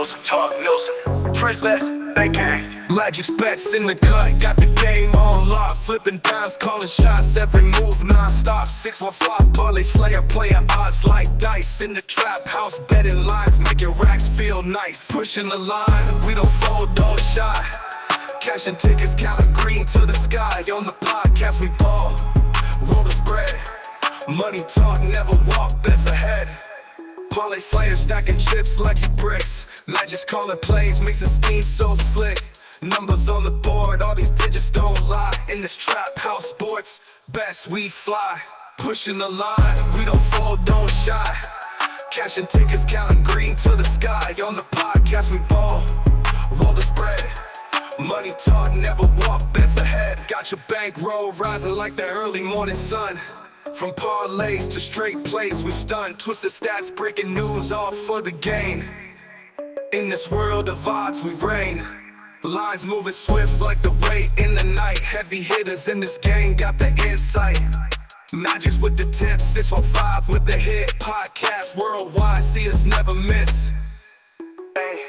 Wilson, Talk Nilson, Prince Les, they gang. Magic's bets in the cut, got the game on lock. Flipping dimes, calling shots, every move non-stop. 615, parlay slayer, player odds like dice. In the trap house, betting lines, making racks feel nice. Pushing the line, we don't fold, don't shy. Cashing tickets, counting green to the sky. On the podcast, we ball, roll the spread. Money talk, never walk, bets ahead. Parlay slayer, stacking chips like you bricks. Magic's calling plays, mixing schemes so slick. Numbers on the board, all these digits don't lie. In this trap house sports, best we fly. Pushing the line, we don't fold, don't shy. Cashing tickets, counting green to the sky. On the podcast, we ball, roll the spread. Money talk, never walk, bets ahead. Got your bankroll rising like the early morning sun. From parlays to straight plays, we stun. Twisted stats, breaking news, all for the gain. In this world of odds, we reign. Lines moving swift like the weight in the night. Heavy hitters in this game got the insight. Magic's with the 10, 615 with the hit. Podcast worldwide, see us never miss. Hey,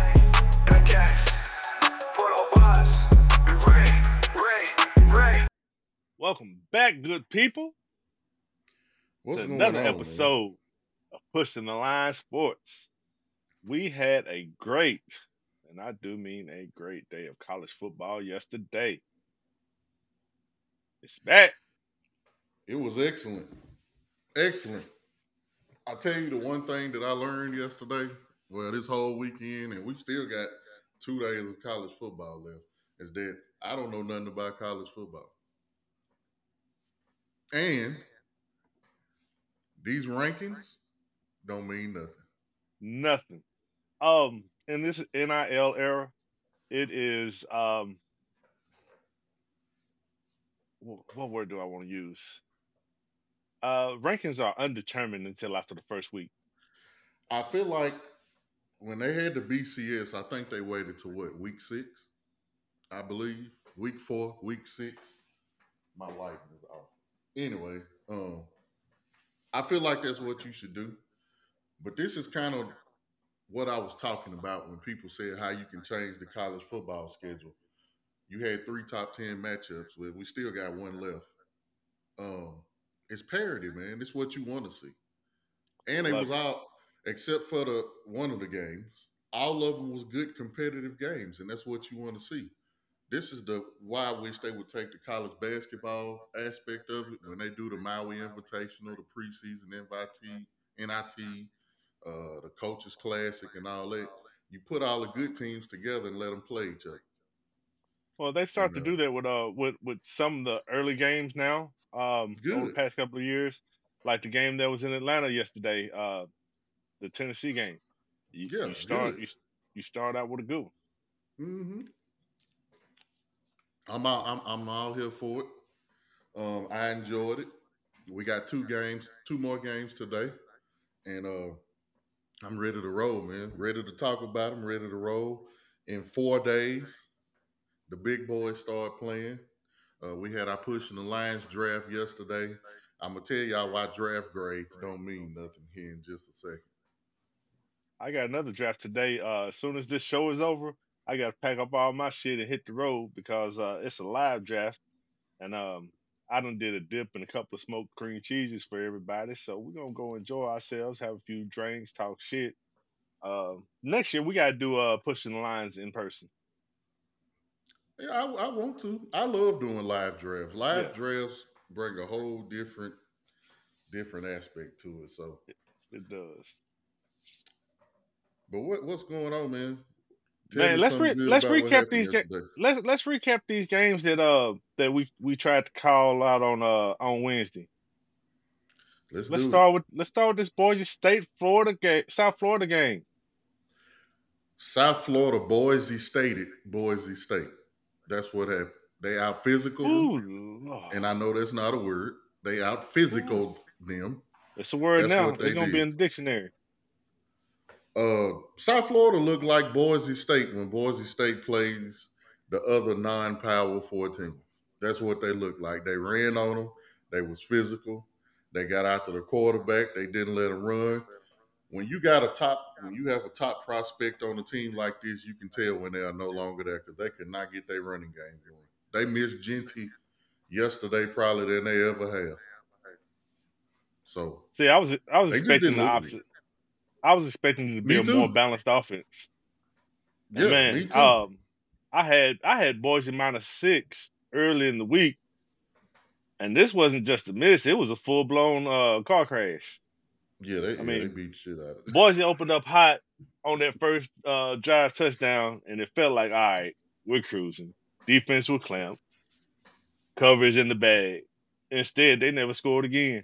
welcome back, good people. What's to going another on, episode man? of Pushing the Line Sports. We had a great, and I do mean a great day of college football yesterday. It's back. It was excellent. Excellent. I'll tell you the one thing that I learned yesterday, well, this whole weekend, and we still got 2 days of college football left, is that I don't know nothing about college football. And these rankings don't mean nothing. Nothing. In this NIL era, it is what word do I want to use? Rankings are undetermined until after the first week. I feel like when they had the BCS, I think they waited to what, week 6? I believe. Week 4, week 6. My lighting is off. Anyway, I feel like that's what you should do. But this is kind of what I was talking about when people said how you can change the college football schedule. You had 3 top 10 matchups. We still got 1 left. It's parity, man. It's what you want to see. And it Love was all, except for the one of the games, all of them was good competitive games, and that's what you want to see. This is why I wish they would take the college basketball aspect of it when they do the Maui Invitational, the preseason NIT, the Coaches Classic, and all that. You put all the good teams together and let them play each other. Well, they You start to know, do that with some of the early games now. Over the good. past couple of years, like the game that was in Atlanta yesterday, the Tennessee game. You Yeah, you start good. you start out with a good one. Mm-hmm. I'm all here for it. I enjoyed it. We got 2 more games today, and I'm ready to roll, man. Ready to talk about them. Ready to roll. In 4 days, the big boys start playing. We had our Pushing the Lions draft yesterday. I'm gonna tell y'all why draft grades don't mean nothing here in just a second. I got another draft today. As soon as this show is over, I got to pack up all my shit and hit the road because it's a live draft, and I done did a dip and a couple of smoked cream cheeses for everybody. So we're gonna go enjoy ourselves, have a few drinks, talk shit. Next year we gotta do Pushing the Lines in person. Yeah, I want to. I love doing live drafts. Yeah, Live drafts bring a whole different aspect to it. So, it does. but what's going on, man? Tell Man, me something good let's about what recap happened these yesterday. let's recap these games that we tried to call out on Wednesday. Let's Let's do it. start with this Boise State Florida game, South Florida game. South Florida, Boise State. That's what happened. They out physical them, Ooh, and I Lord. know that's not a word. They out Ooh. physical them. It's a word That's now. what It's they gonna be did. in the dictionary. South Florida looked like Boise State when Boise State plays the other non-power 14. That's what they looked like. They ran on them. They was physical. They got after the quarterback. They didn't let him run. when you have a top prospect on a team like this, you can tell when they are no longer there because they could not get their running game going. They missed Genty yesterday probably than they ever have. So See, I was they just expecting didn't the look right. opposite. I was expecting it to be Me a more too. balanced offense. And Yeah, man, me too. I had Boise -6 early in the week, and this wasn't just a miss; it was a full blown car crash. I They mean, beat the shit out of it. Boise opened up hot on that first drive touchdown, and it felt like, all right, we're cruising. Defense was clamped, coverage in the bag. Instead, they never scored again.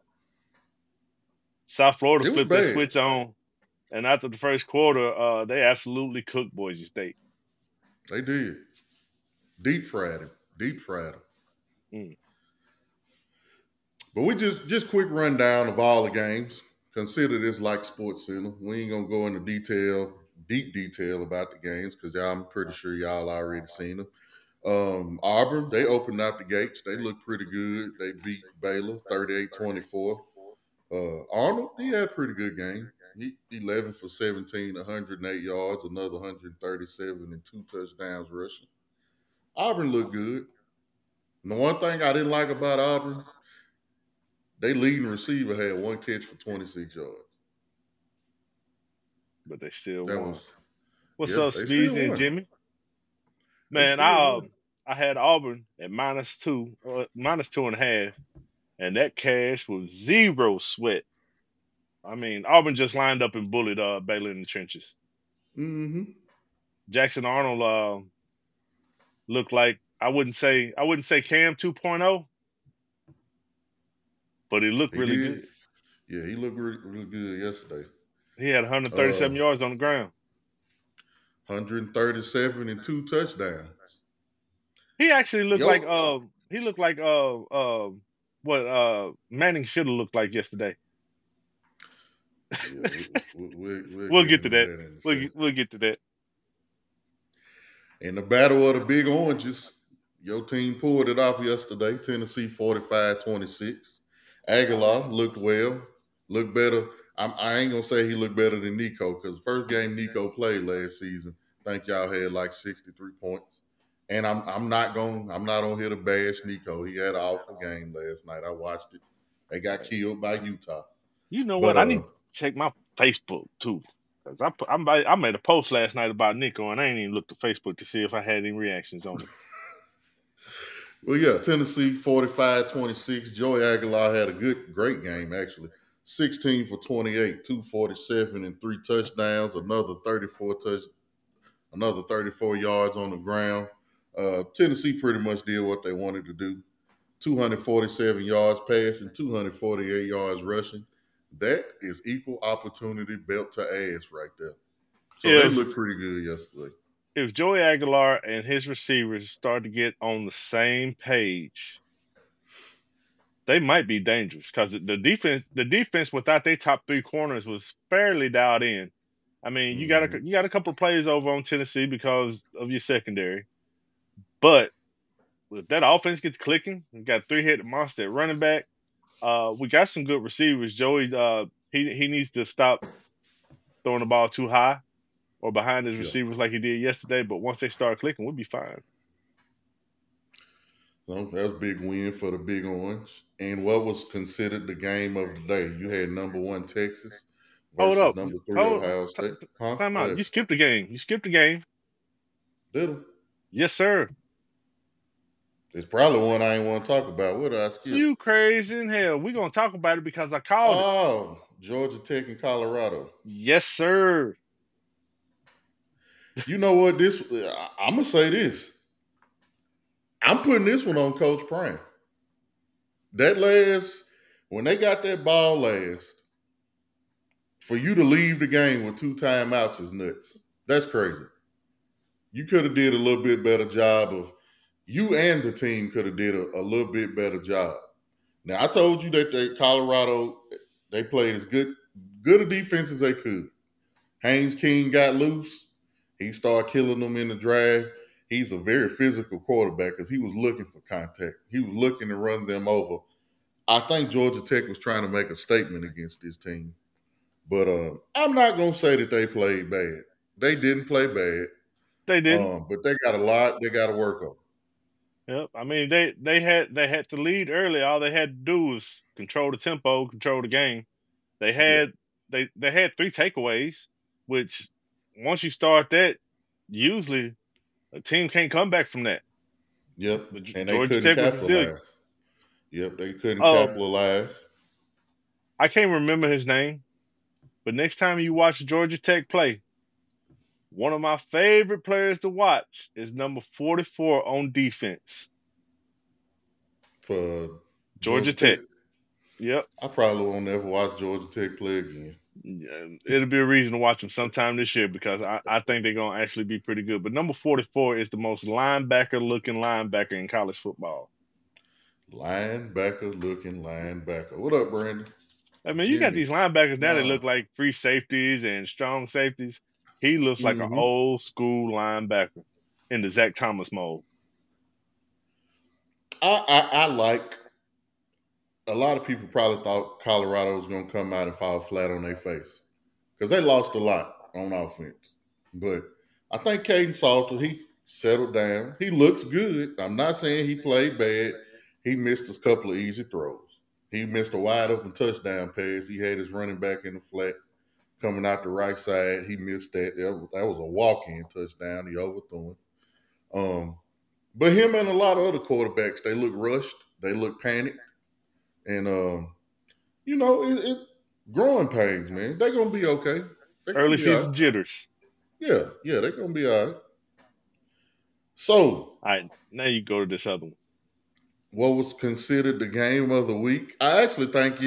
South Florida It was flipped that bad. switch on, and after the first quarter, they absolutely cooked Boise State. They did. Deep fried him. Deep fried him. Mm. But we just quick rundown of all the games. Consider this like Sports Center. We ain't gonna go into deep detail about the games because I'm pretty sure y'all already seen them. Auburn, they opened out the gates. They looked pretty good. They beat Baylor 38-24. Arnold, he had a pretty good game. He 11 for 17, 108 yards, another 137 and 2 touchdowns rushing. Auburn looked good. And the one thing I didn't like about Auburn, they leading receiver had 1 catch for 26 yards. But they still That won. was, What's yeah, up, they still Speezy and won. Jimmy? They Man, still won. I had Auburn at -2, -2.5, and that cash was zero sweat. I mean, Auburn just lined up and bullied Baylor in the trenches. Mm-hmm. Jackson Arnold looked like I wouldn't say Cam 2.0, but he looked He really did. good. Yeah, he looked really good yesterday. He had Uh, 137 yards on the ground. 137 and 2 touchdowns. He actually looked like Yo, what Manning should have looked like yesterday. yeah, we'll We'll get get to into that. that in a We'll second. get, we'll get to that. In the battle of the big oranges, your team pulled it off yesterday. Tennessee 45-26. Aguilar looked well, looked better. I ain't gonna say he looked better than Nico because the first game Nico played last season, I think y'all had like 63 points. And I'm not on here to bash Nico. He had an awful game last night. I watched it. They got killed by Utah. You know But what? I need to check my Facebook too. Cause I made a post last night about Nico, and I ain't even looked at Facebook to see if I had any reactions on it. Well, yeah, Tennessee 45-26. Joey Aguilar had a great game, actually. 16 for 28, 247 and 3 touchdowns, another 34 yards on the ground. Tennessee pretty much did what they wanted to do. 247 yards passing, 248 yards rushing. That is equal opportunity belt to ass right there. So they If looked pretty good yesterday. if Joey Aguilar and his receivers start to get on the same page, they might be dangerous. Because the defense without their top three corners was fairly dialed in. I mean, Mm-hmm. you got a couple of players over on Tennessee because of your secondary, but if that offense gets clicking, we got three-headed monster at running back. We got some good receivers. Joey, he needs to stop throwing the ball too high or behind his Yeah. receivers like he did yesterday. But once they start clicking, we'll be fine. So that was a big win for the Big Orange. And what was considered the game of the day? You had number 1 Texas Hold versus up, number 3 hold Ohio State. Huh? time Go out. ahead. You skipped the game. You skipped the game. Did 'em. Yes, sir. It's probably one I ain't want to talk about. What did I skip? You crazy in hell. We're gonna talk about it because I called it. Oh, Georgia Tech and Colorado. Yes, sir. You know what? I'm gonna say this. I'm putting this one on Coach Prime. When they got that ball last, for you to leave the game with 2 timeouts is nuts. That's crazy. You could have did a little bit better job of you and the team could have did a little bit better job. Now I told you that Colorado they played as good a defense as they could. Haynes King got loose. He started killing them in the draft. He's a very physical quarterback because he was looking for contact. He was looking to run them over. I think Georgia Tech was trying to make a statement against this team. But I'm not gonna say that they played bad. They didn't play bad. They didn't. But they got a lot they got to work on. Yep. I mean, they had to lead early. All they had to do was control the tempo, control the game. They Yeah. had they had three takeaways, which once you start that, usually a team can't come back from that. Yep. But And they Georgia couldn't Tech was resilient. capitalize. Yep. They couldn't Um, capitalize. I can't remember his name, but next time you watch Georgia Tech play, one of my favorite players to watch is number 44 on defense, For Georgia Georgia Tech. Tech. Yep. I probably won't ever watch Georgia Tech play again. Yeah, it'll be a reason to watch them sometime this year because I think they're going to actually be pretty good. But number 44 is the most linebacker looking linebacker in college football. Linebacker looking linebacker. What up, Brandon? I mean, you got Jimmy. these linebackers now that Nah. look like free safeties and strong safeties. He looks like an Mm-hmm. old school linebacker in the Zach Thomas mold. I like a lot of people probably thought Colorado was gonna come out and fall flat on their face. Because they lost a lot on offense. But I think Caden Salter, he settled down. He looks good. I'm not saying he played bad. He missed a couple of easy throws. He missed a wide open touchdown pass. He had his running back in the flat coming out the right side. He missed that. That was a walk-in touchdown. He overthrew him. But him and a lot of other quarterbacks, they look rushed. They look panicked. And, it growing pains, man. They're going to be okay. They're going to Early be all season right. jitters. Yeah, they're going to be all right. So, All right, now you go to this other one. what was considered the game of the week? I actually think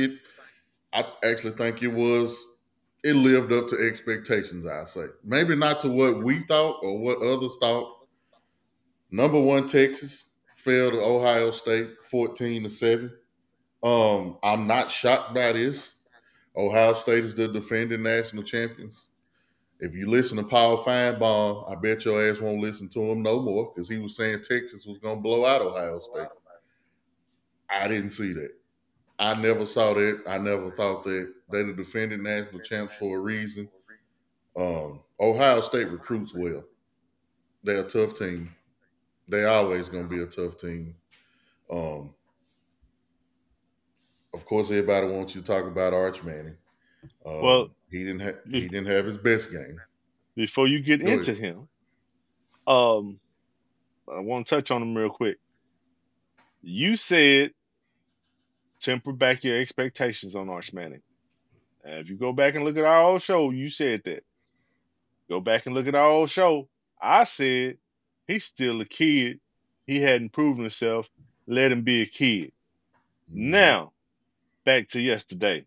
it lived up to expectations, I say. Maybe not to what we thought or what others thought. Number one, Texas fell to Ohio State 14-7. I'm not shocked by this. Ohio State is the defending national champions. If you listen to Paul Feinbaum, I bet your ass won't listen to him no more because he was saying Texas was going to blow out Ohio State. I didn't see that. I never saw that. I never thought that. They're the defending national champs for a reason. Ohio State recruits well. They're a tough team. They're always going to be a tough team. Um, of course, everybody wants you to talk about Arch Manning. Well, He didn't have his best game. before you get Go ahead. into him, I want to touch on him real quick. You said temper back your expectations on Arch Manning. And if you go back and look at our old show, you said that. Go back and look at our old show. I said he's still a kid. He hadn't proven himself. Let him be a kid. Mm-hmm. Now, back to yesterday.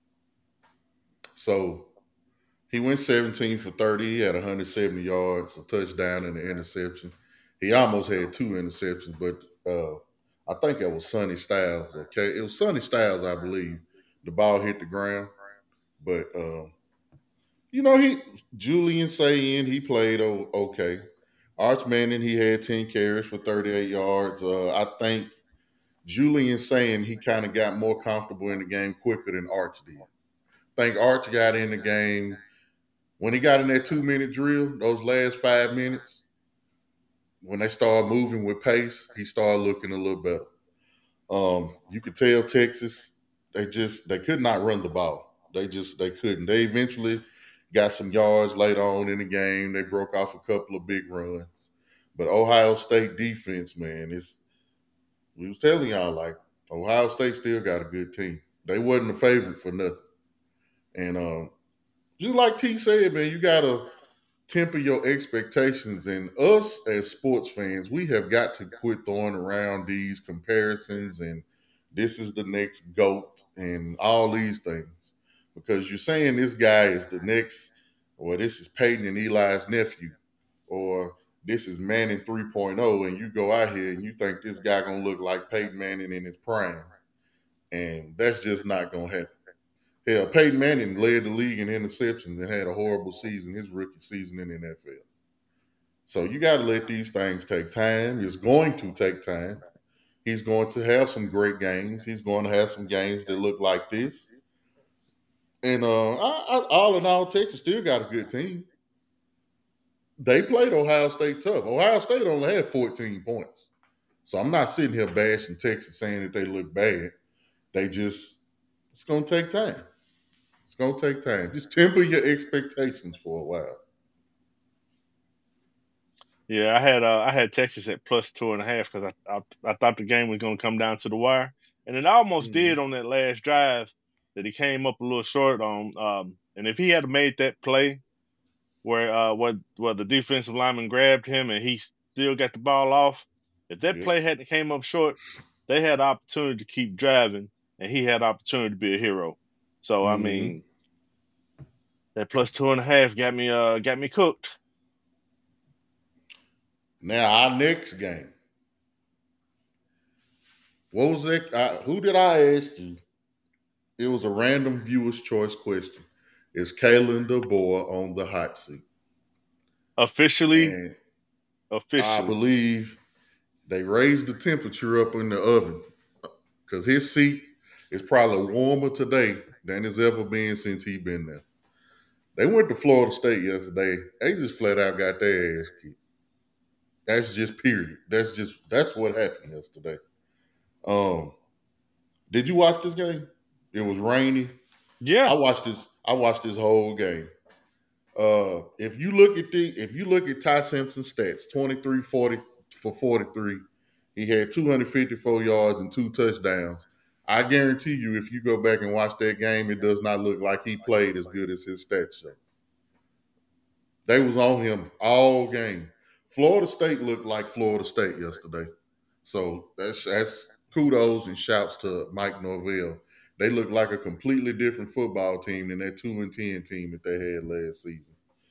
So he went 17 for 30. He had 170 yards, a touchdown, and an interception. He almost had two interceptions, but I think it was Sonny Styles. Okay, it was Sonny Styles, I believe. The ball hit the ground, but Julian Sayin, he played okay. Arch Manning, he had 10 carries for 38 yards. I think Julian Sayin, he kind of got more comfortable in the game quicker than Arch did. I think Arch got in the game when he got in that 2-minute drill, those last 5 minutes, when they started moving with pace, he started looking a little better. You could tell Texas, they could not run the ball. They couldn't. They eventually got some yards later on in the game. They broke off a couple of big runs. But Ohio State defense, man, we was telling y'all, like, Ohio State still got a good team. They wasn't a favorite for nothing. And just like T said, man, you got to temper your expectations. And us as sports fans, we have got to quit throwing around these comparisons and this is the next GOAT and all these things. Because you're saying this guy is the next, or this is Peyton and Eli's nephew, or this is Manning 3.0, and you go out here and you think this guy going to look like Peyton Manning in his prime. And that's just not going to happen. Hell, Peyton Manning led the league in interceptions and had a horrible season, his rookie season in the NFL. So you got to let these things take time. It's going to take time. He's going to have some great games. He's going to have some games that look like this. And all in all, Texas still got a good team. They played Ohio State tough. Ohio State only had 14 points. So I'm not sitting here bashing Texas saying that they look bad. It's going to take time. It's going to take time. Just temper your expectations for a while. Yeah, I had Texas at plus 2.5 because I thought the game was going to come down to the wire, and it almost did on that last drive that he came up a little short on. And if he had made that play where the defensive lineman grabbed him and he still got the ball off, if that play hadn't came up short, they had opportunity to keep driving, and he had opportunity to be a hero. So I mean, that plus 2.5 got me cooked. Now, our next game. What was it? Who did I ask you? It was a random viewer's choice question. Is Kalen DeBoer on the hot seat? Officially, And I officially. believe they raised the temperature up in the oven because his seat is probably warmer today than it's ever been since he's been there. They went to Florida State yesterday. They just flat out got their ass kicked. That's just period. That's what happened yesterday. Did you watch this game? It was rainy. Yeah. I watched this whole game. If you look at Ty Simpson's stats, 23-40 for 43. He had 254 yards and 2 touchdowns. I guarantee you, if you go back and watch that game, it does not look like he played as good as his stats show. They was on him all game. Florida State looked like Florida State yesterday. So that's kudos and shouts to Mike Norvell. They look like a completely different football team than that 2-10 team that they had last season.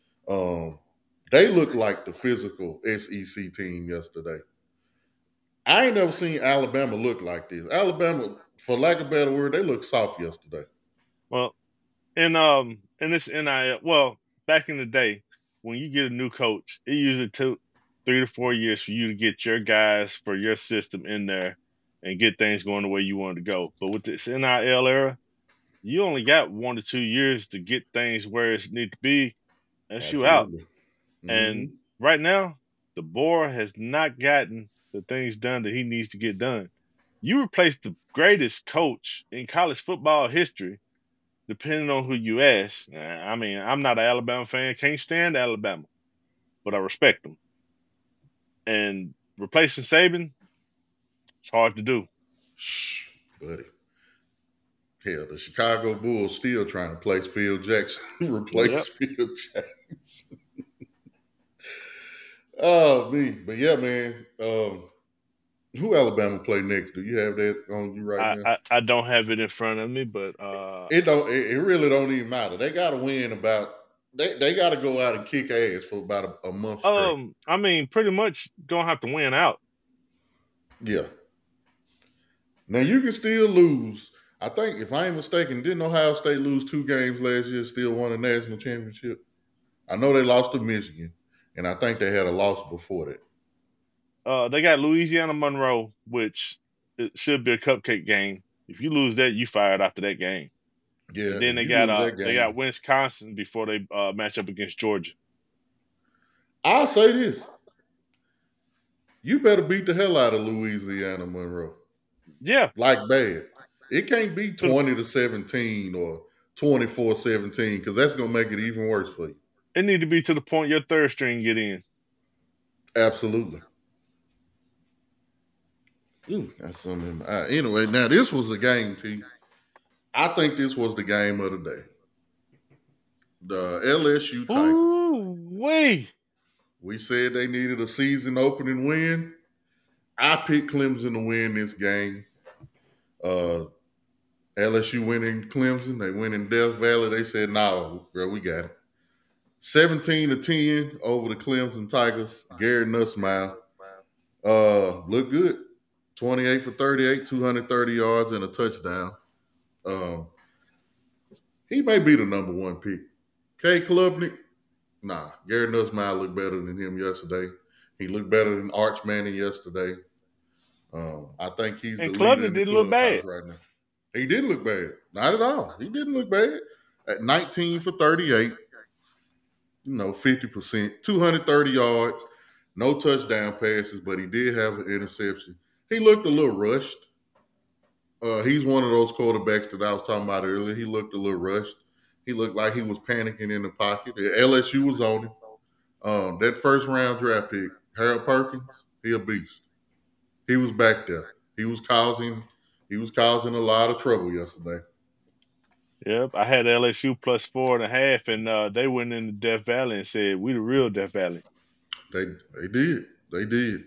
They look like the physical SEC team yesterday. I ain't never seen Alabama look like this. Alabama, for lack of a better word, they look soft yesterday. Well, in this NIL, back in the day, when you get a new coach, it usually took 3 to 4 years for you to get your guys for your system in there and get things going the way you want to go. But with this NIL era, you only got 1 to 2 years to get things where it need to be and shoot out. And right now, DeBoer has not gotten the things done that he needs to get done. You replaced the greatest coach in college football history, depending on who you ask. I mean, I'm not an Alabama fan, can't stand Alabama, but I respect them. And replacing Saban, it's hard to do. Shh, buddy. Hell, the Chicago Bulls still trying to place Phil Jackson, replace Phil Jackson. Oh, me. But yeah, man. Who Alabama play next? Do you have that on you right now? I don't have it in front of me, but it really don't even matter. They got to win about. They got to go out and kick ass for about a month straight. I mean, pretty much gonna have to win out. Yeah. Now you can still lose. I think, if I ain't mistaken, didn't Ohio State lose 2 games last year, still won a national championship? I know they lost to Michigan, and I think they had a loss before that. They got Louisiana Monroe, which it should be a cupcake game. If you lose that, you fired after that game. Yeah. And then they got Wisconsin before they match up against Georgia. I'll say this: you better beat the hell out of Louisiana Monroe. Yeah. Like bad. It can't be 20-17 or 24-17 because that's going to make it even worse for you. It need to be to the point your third string get in. Absolutely. Ooh, that's something. Anyway, now this was a game, T. I think this was the game of the day. The LSU Tigers. Ooh, wait. We said they needed a season opening win. I picked Clemson to win this game. LSU winning Clemson. They went in Death Valley. They said, "No, girl, we got it." 17-10 over the Clemson Tigers. Gary Nussmeier looked good. 28 for 38, 230 yards and a touchdown. He may be the number 1 pick. K. Klubnik, nah. Gary Nussmeier looked better than him yesterday. He looked better than Arch Manning yesterday. I think he's the leader in the clubhouse right now. He didn't look bad. Not at all. He didn't look bad. at 19 for 38, 50%, 230 yards, no touchdown passes, but he did have an interception. He looked a little rushed. He's one of those quarterbacks that I was talking about earlier. He looked a little rushed. He looked like he was panicking in the pocket. The LSU was on him. That first round draft pick, Harold Perkins, he a beast. He was back there. He was causing a lot of trouble yesterday. Yep, I had LSU plus 4.5, and they went into Death Valley and said, "We the real Death Valley." They did. They did.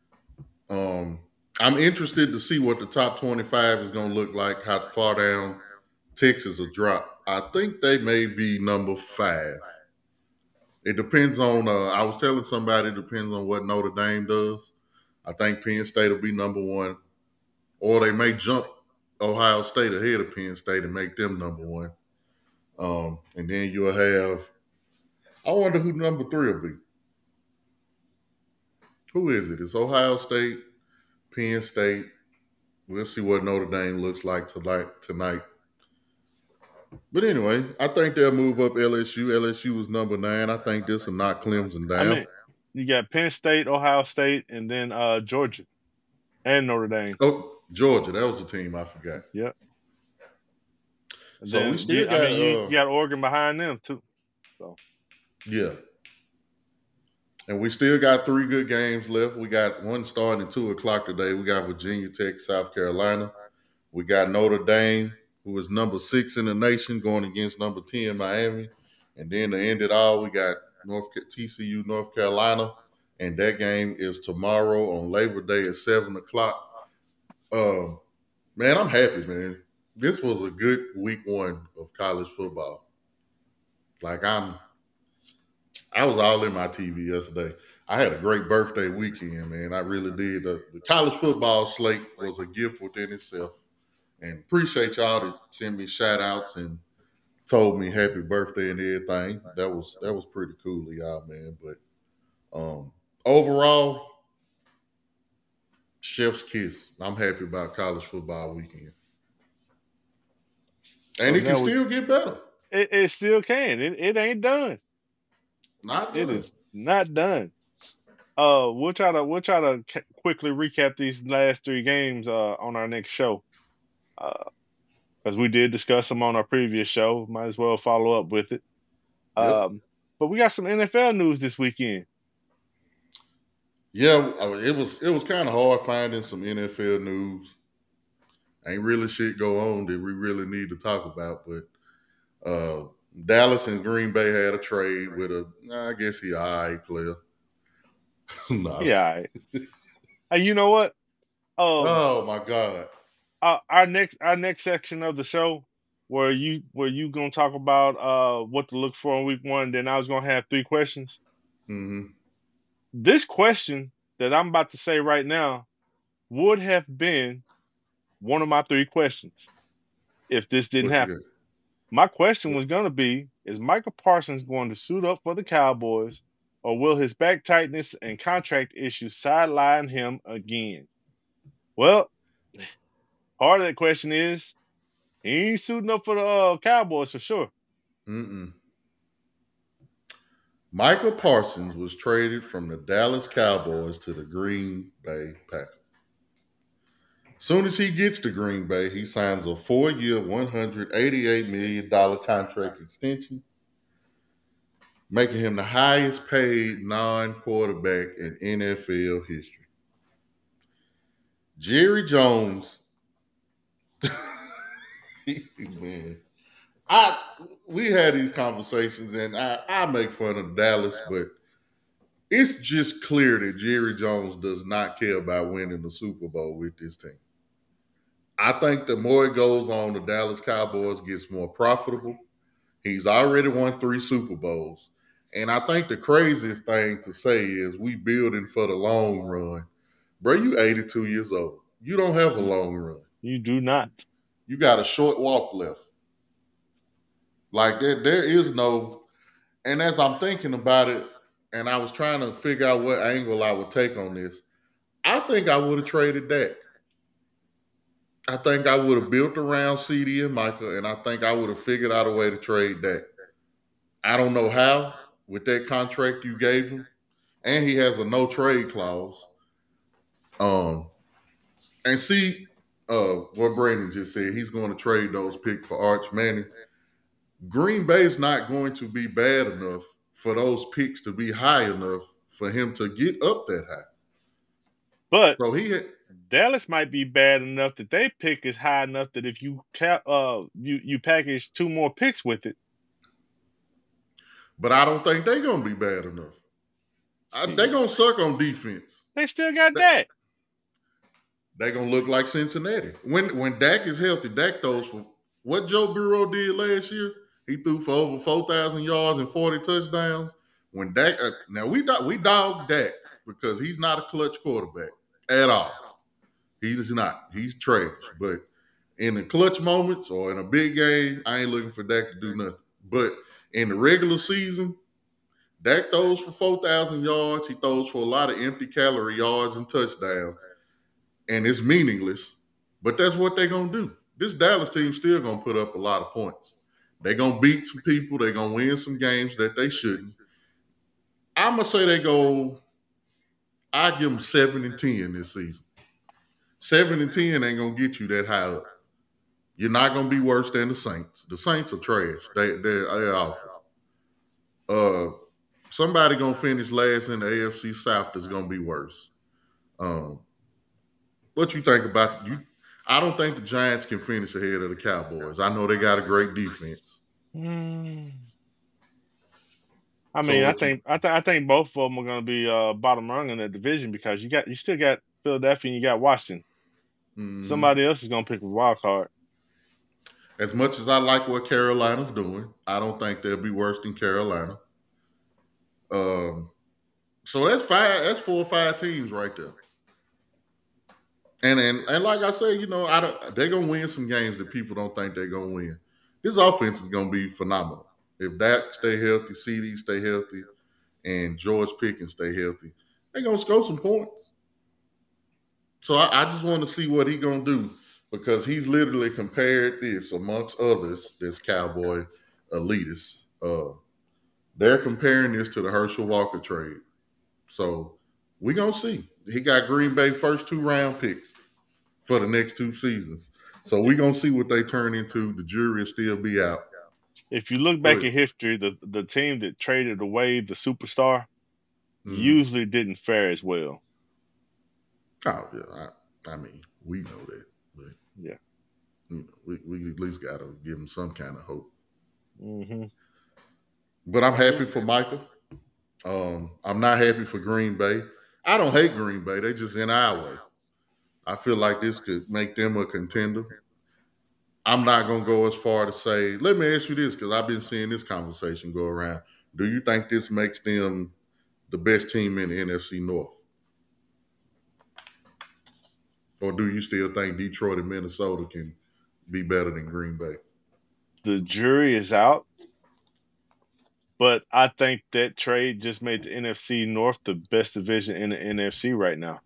I'm interested to see what the top 25 is going to look like, how far down Texas will drop. I think they may be number 5. It depends on, I was telling somebody, it depends on what Notre Dame does. I think Penn State will be number 1, or they may jump Ohio State ahead of Penn State and make them number 1. And then you'll have, I wonder who number 3 will be. Who is it? It's Ohio State, Penn State. We'll see what Notre Dame looks like tonight. But anyway, I think they'll move up LSU. LSU was number 9. I think this will knock Clemson down. I mean, you got Penn State, Ohio State, and then Georgia and Notre Dame. Oh, Georgia, that was the team I forgot. Yep. So then, we still got. you got Oregon behind them too. So yeah, and we still got 3 good games left. We got one starting at 2:00 today. We got Virginia Tech, South Carolina. We got Notre Dame, who is number 6 in the nation, going against number 10 Miami. And then to end it all, we got TCU, North Carolina, and that game is tomorrow on Labor Day at 7:00. Man, I'm happy, man. This was a good week 1 of college football. Like I was all in my TV yesterday. I had a great birthday weekend, man. I really did. The college football slate was a gift within itself. And appreciate y'all that send me shout outs and told me happy birthday and everything. That was pretty cool of y'all, man. But overall, chef's kiss. I'm happy about college football weekend. And it can still get better. It still can. It ain't done. Not done. It is not done. We'll try to quickly recap these last 3 games on our next show. Because we did discuss them on our previous show. Might as well follow up with it. But we got some NFL news this weekend. Yeah, it was kind of hard finding some NFL news. Ain't really shit go on that we really need to talk about, but Dallas and Green Bay had a trade with I guess he all right player. No. Yeah. And you know what? Oh my God. Our next section of the show where you gonna talk about what to look for in week 1, then I was gonna have 3 questions. Mm-hmm. This question that I'm about to say right now would have been one of my 3 questions if this didn't happen. My question was going to be, is Micah Parsons going to suit up for the Cowboys, or will his back tightness and contract issues sideline him again? Well, part of that question is, he ain't suiting up for the Cowboys for sure. Micah Parsons was traded from the Dallas Cowboys to the Green Bay Packers. Soon as he gets to Green Bay, he signs a 4-year, $188 million contract extension, making him the highest paid non-quarterback in NFL history. Jerry Jones, man, we had these conversations, and I make fun of Dallas, but it's just clear that Jerry Jones does not care about winning the Super Bowl with this team. I think the more it goes on, the Dallas Cowboys gets more profitable. He's already won 3 Super Bowls. And I think the craziest thing to say is we building for the long run. Bro, you 82 years old. You don't have a long run. You do not. You got a short walk left. Like there is no, and as I'm thinking about it, and I was trying to figure out what angle I would take on this, I think I would have traded Dak. I think I would have built around CD and Michael, and I think I would have figured out a way to trade Dak. I don't know how with that contract you gave him, and he has a no trade clause. Um, and see what Brandon just said. He's going to trade those picks for Arch Manning. Green Bay's not going to be bad enough for those picks to be high enough for him to get up that high. But So Dallas might be bad enough that they pick is high enough that if you you package 2 more picks with it. But I don't think they're going to be bad enough. They're going to suck on defense. They still got Dak. They're going to look like Cincinnati. When Dak is healthy, Dak throws for what Joe Burrow did last year. He threw for over 4,000 yards and 40 touchdowns. When Dak, now we dog Dak because he's not a clutch quarterback at all. He's not. He's trash. But in the clutch moments or in a big game, I ain't looking for Dak to do nothing. But in the regular season, Dak throws for 4,000 yards. He throws for a lot of empty calorie yards and touchdowns. And it's meaningless. But that's what they're going to do. This Dallas team's still going to put up a lot of points. They're going to beat some people. They're going to win some games that they shouldn't. I'm going to say I give them 7-10 this season. 7-10 ain't going to get you that high up. You're not going to be worse than the Saints. The Saints are trash. They're awful. Somebody going to finish last in the AFC South that's going to be worse. What you think about you? I don't think the Giants can finish ahead of the Cowboys. I know they got a great defense. I mean, I think both of them are going to be bottom rung in that division because you still got Philadelphia and you got Washington. Mm-hmm. Somebody else is going to pick a wild card. As much as I like what Carolina's doing, I don't think they'll be worse than Carolina. So that's 4 or 5 teams right there. And like I said, they're gonna win some games that people don't think they're gonna win. This offense is gonna be phenomenal. If Dak stay healthy, CD stay healthy, and George Pickens stay healthy, they're gonna score some points. So I just want to see what he's gonna do because he's literally compared this amongst others, this Cowboy elitist. They're comparing this to the Herschel Walker trade. So we're gonna see. He got Green Bay first 2 round picks for the next 2 seasons. So we're going to see what they turn into. The jury will still be out. If you look back at history, the team that traded away the superstar usually didn't fare as well. Oh, yeah. I mean, we know that. But yeah. We at least got to give them some kind of hope. Mm-hmm. But I'm happy for Michael. I'm not happy for Green Bay. I don't hate Green Bay. They just in our way. I feel like this could make them a contender. I'm not going to go as far to say, let me ask you this, because I've been seeing this conversation go around. Do you think this makes them the best team in the NFC North? Or do you still think Detroit and Minnesota can be better than Green Bay? The jury is out. But I think that trade just made the NFC North the best division in the NFC right now.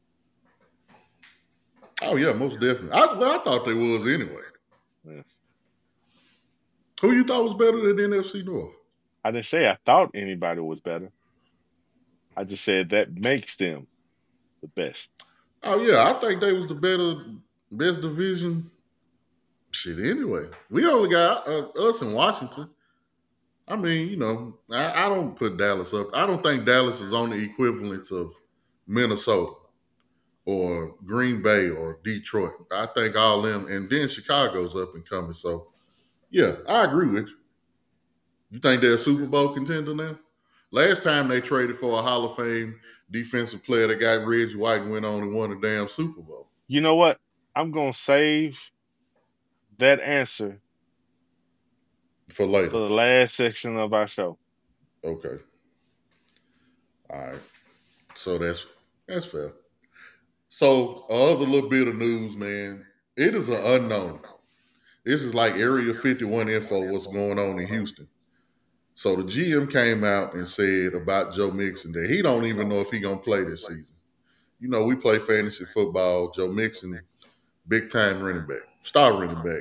Oh, yeah, most definitely. I thought they was anyway. Yeah. Who you thought was better than the NFC North? I didn't say I thought anybody was better. I just said that makes them the best. Oh, yeah, I think they was the best division. Shit, anyway. We only got us in Washington. I mean, I don't put Dallas up. I don't think Dallas is on the equivalence of Minnesota or Green Bay or Detroit. I think all them, and then Chicago's up and coming. So, yeah, I agree with you. You think they're a Super Bowl contender now? Last time they traded for a Hall of Fame defensive player that got Reggie White and went on and won a damn Super Bowl. You know what? I'm going to save that answer for later. For the last section of our show. Okay. All right. So that's fair. So other little bit of news, man. It is an unknown. This is like Area 51 info, what's going on in Houston. So the GM came out and said about Joe Mixon that he don't even know if he going to play this season. We play fantasy football. Joe Mixon big time running back, star running back.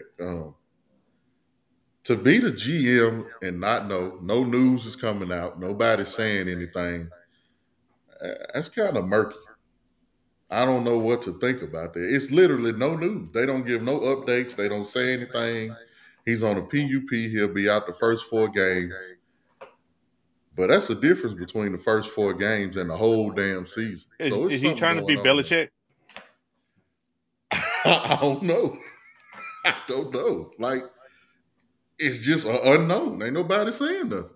To be the GM and not know, no news is coming out, nobody's saying anything. That's kind of murky. I don't know what to think about that. It's literally no news. They don't give no updates. They don't say anything. He's on a PUP. He'll be out the first 4 games. But that's the difference between the first 4 games and the whole damn season. So it's Is he something trying to be going on Belichick? there. I don't know. I don't know. Like, it's just an unknown. Ain't nobody saying nothing.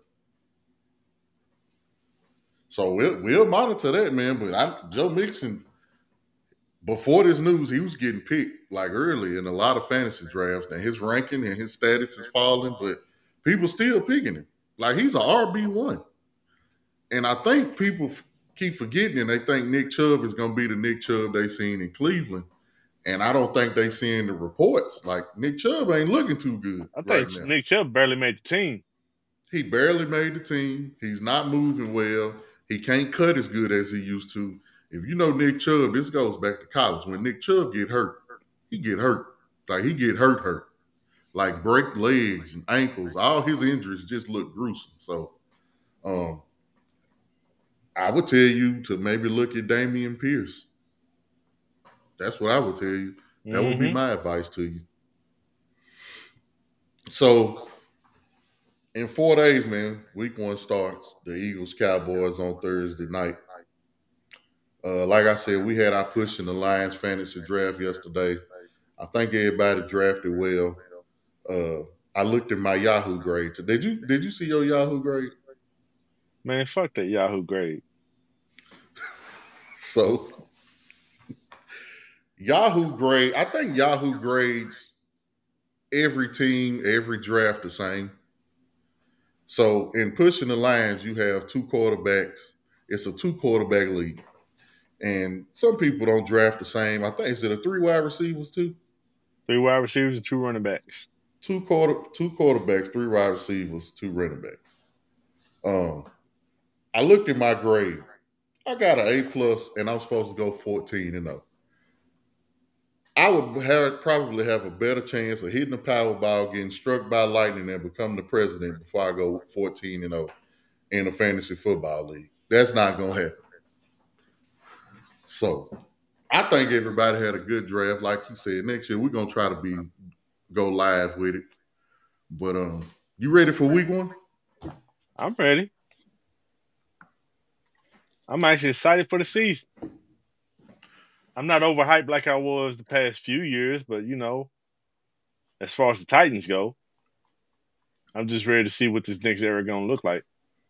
So we'll monitor that, man. But Joe Mixon, before this news, he was getting picked like early in a lot of fantasy drafts, and his ranking and his status is falling, but people still picking him. Like, he's a RB1. And I think people keep forgetting, and they think Nick Chubb is going to be the Nick Chubb they seen in Cleveland. And I don't think they seeing the reports. Like, Nick Chubb ain't looking too good I right think now. Nick Chubb barely made the team. He barely made the team. He's not moving well. He can't cut as good as he used to. If you know Nick Chubb, this goes back to college. When Nick Chubb get hurt, he get hurt. Like, he get hurt. Like, break legs and ankles. All his injuries just look gruesome. So, I would tell you to maybe look at Dameon Pierce. That's what I would tell you. That would be Mm-hmm. my advice to you. So, in 4 days, man, week 1 starts. The Eagles Cowboys on Thursday night. Like I said, we had our push in the Lions fantasy draft yesterday. I think everybody drafted well. I looked at my Yahoo grade. Did you see your Yahoo grade? Man, fuck that Yahoo grade. So Yahoo grade, I think Yahoo grades every team, every draft the same. So in pushing the Lions, you have 2 quarterbacks. It's a 2 quarterback league. And some people don't draft the same. I think is it a 3 wide receivers too? 3 wide receivers and 2 running backs. Two quarterbacks, 3 wide receivers, 2 running backs. I looked at my grade. I got an A+, and I'm supposed to go 14-0. I would probably have a better chance of hitting the Powerball, getting struck by lightning, and becoming the president before I go 14-0 in a fantasy football league. That's not gonna happen. So I think everybody had a good draft. Like you said, next year we're gonna try to go live with it. But you ready for week 1? I'm ready. I'm actually excited for the season. I'm not overhyped like I was the past few years, but as far as the Titans go, I'm just ready to see what this next era gonna look like.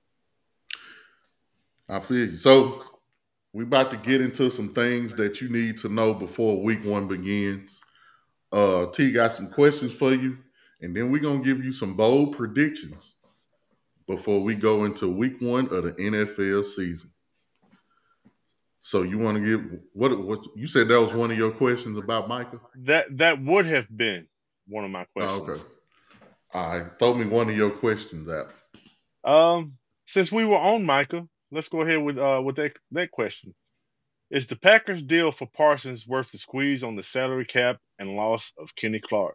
I feel you. So we about to get into some things that you need to know before week 1 begins. T got some questions for you, and then we're gonna give you some bold predictions before we go into week 1 of the NFL season. So you want to give what you said that was one of your questions about Micah? That would have been one of my Oh, questions. okay. All right. Throw me one of your questions out. Since we were on Micah, let's go ahead with that question. Is the Packers deal for Parsons worth the squeeze on the salary cap and loss of Kenny Clark?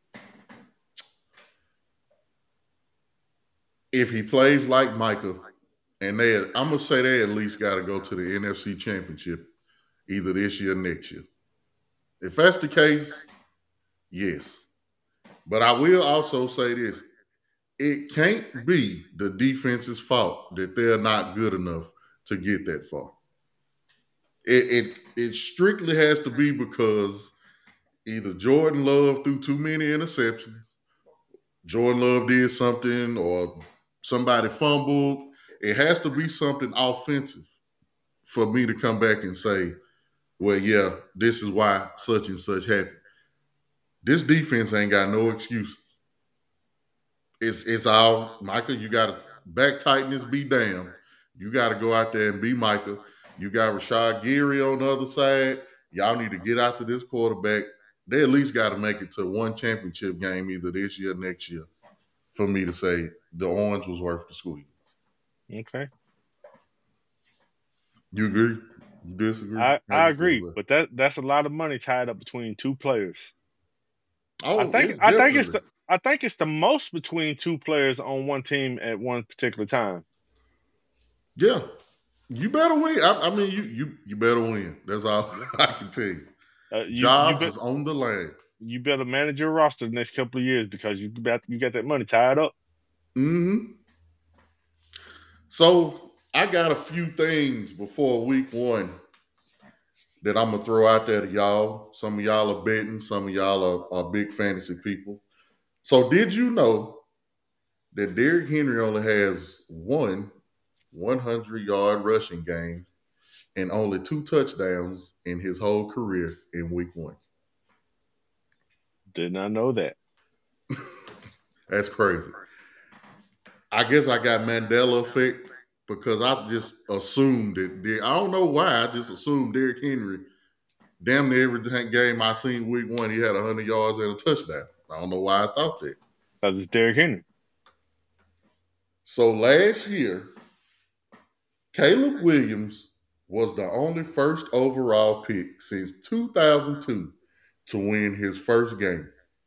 If he plays like Micah, and I'm gonna say they at least got to go to the NFC Championship either this year or next year. If that's the case, yes. But I will also say this: it can't be the defense's fault that they're not good enough to get that far. It strictly has to be because either Jordan Love threw too many interceptions, Jordan Love did something, or somebody fumbled. It has to be something offensive for me to come back and say, well, yeah, this is why such and such happened. This defense ain't got no excuse. It's all Micah. You got to back tightness, be damn. You got to go out there and be Micah. You got Rashad Gary on the other side. Y'all need to get after this quarterback. They at least got to make it to one championship game either this year or next year for me to say the orange was worth the squeeze. Okay. You agree? You disagree? How I you feel agree, about it? but that's a lot of money tied up between two players. Oh, it's I think it's definitely. the most between two players on one team at one particular time. Yeah. You better win. I mean, you better win. That's all Yeah. I can tell you. You Jobs is on the line. better manage your roster the next couple of years because you got that money tied up. Hmm. So I got a few things before week 1 that I'm gonna throw out there to y'all. Some of y'all are betting, some of y'all are big fantasy people. So did you know that Derrick Henry only has one 100-yard rushing game and only 2 touchdowns in his whole career in week 1? Did not know that. That's crazy. I guess I got Mandela effect because I just assumed that. I don't know why. I just assumed Derrick Henry, damn near every game I seen week 1, he had 100 yards and a touchdown. I don't know why I thought that. Because it's Derrick Henry. So last year, Caleb Williams was the only first overall pick since 2002 to win his first game.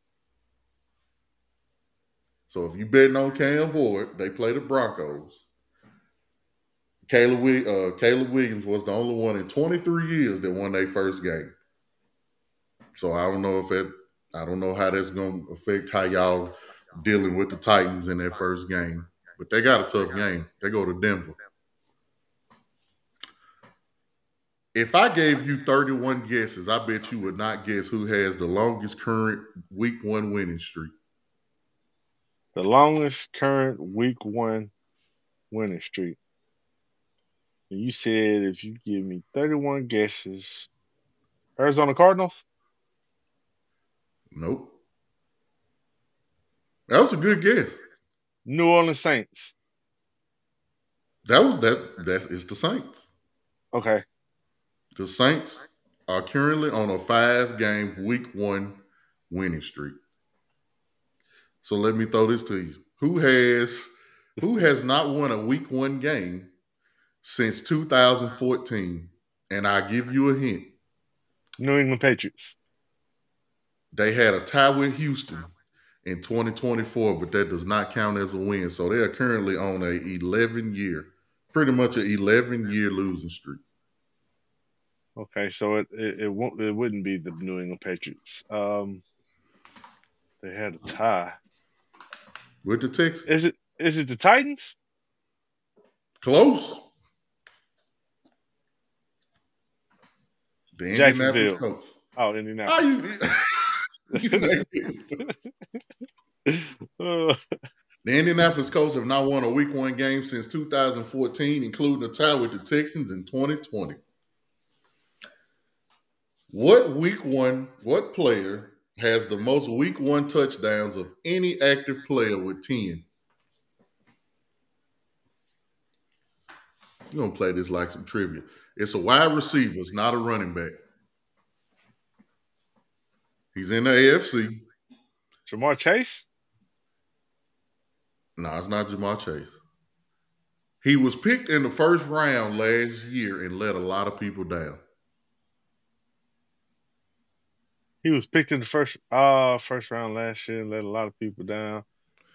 So if you betting on Cam Ward, they play the Broncos. Caleb Williams was the only one in 23 years that won their first game. So I don't know how that's going to affect how y'all dealing with the Titans in their first game. But they got a tough game. They go to Denver. If I gave you 31 guesses, I bet you would not guess who has the longest current week 1 winning streak. The longest current week 1 winning streak. And you said if you give me 31 guesses, Arizona Cardinals? Nope. That was a good guess. New Orleans Saints. It's the Saints. Okay. The Saints are currently on a 5-game week 1 winning streak. So let me throw this to you. Who has not won a week 1 game since 2014? And I'll give you a hint. New England Patriots. They had a tie with Houston in 2024, but that does not count as a win. So they are currently on a 11-year, pretty much an 11-year losing streak. Okay, so it wouldn't be the New England Patriots. They had a tie. With the Texans. Is it the Titans? Close. The Indianapolis Jacksonville. Colts. Oh, Indianapolis. The Indianapolis Colts have not won a week 1 game since 2014, including a tie with the Texans in 2020. What player has the most week 1 touchdowns of any active player with 10? You're going to play this like some trivia. It's a wide receiver. It's not a running back. He's in the AFC. Ja'Marr Chase? No, it's not Ja'Marr Chase. He was picked in the first round last year and let a lot of people down. He was picked in the first round last year and let a lot of people down.